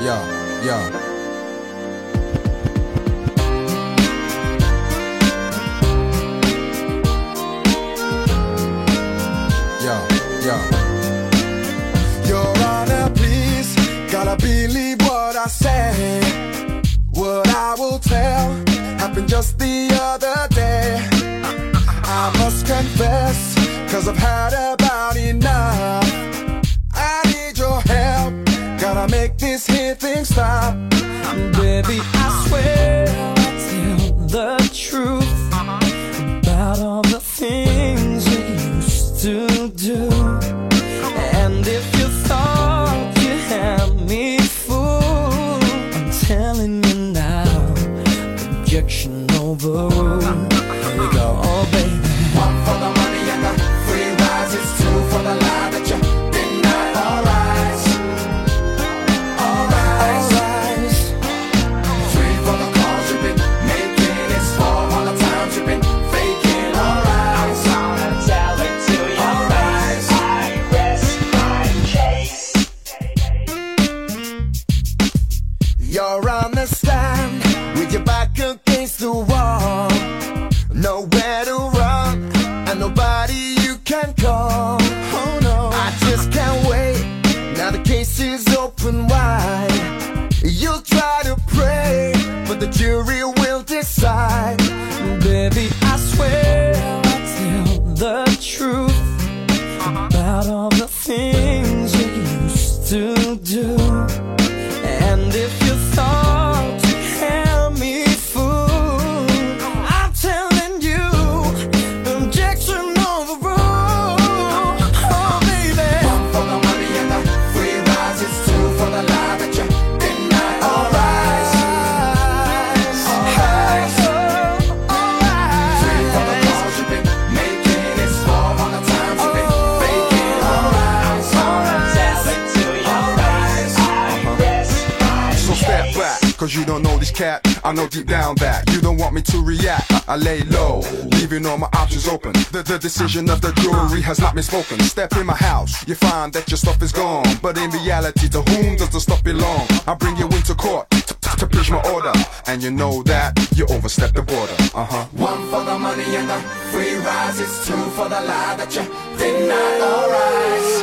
yeah. Your Honor, please, gotta believe what I say. What I will tell happened just the other day. I must confess, cause I've had about enough. I need your help, gotta make this here thing stop. Baby, I swear I'll tell the truth about all the things you used to do. And if you thought you had me fooled, I'm telling you now, objection overruled. Here we go, oh baby. One for the money and the free rides, it's two for the lie that you deny. Alright, three for the calls you've been making, it's four all the times you've been faking. Alright, I'm gonna tell it to you. Alright, I rest my case. You're on the stand with your back against the wall, nowhere to run and nobody you can call. Oh no, I just can't wait. Now the case is open wide. You'll try to pray, but the jury will decide. Baby, I swear I'll tell the truth about all the things you used to do. And if you thought you had me fooled, I'm telling you, objection overruled. Oh baby, one for the money and the free rides, it's two for the lie that you deny. Alright, three for the calls you've been making, it's four all the times you've been faking. Alright, I'm gonna tell it to you. Alright, I rest my case. So step back, cause you don't know this cat. I know deep down that you don't want me to react. I lay low, leaving all my options open. The decision of the jury has not been spoken. Step in my house, you find that your stuff is gone. But in reality, to whom does the stuff belong? I bring you into court to preach my order, and you know that you overstepped the border. One for the money and the free rides, it's two for the lie that you deny. Alright.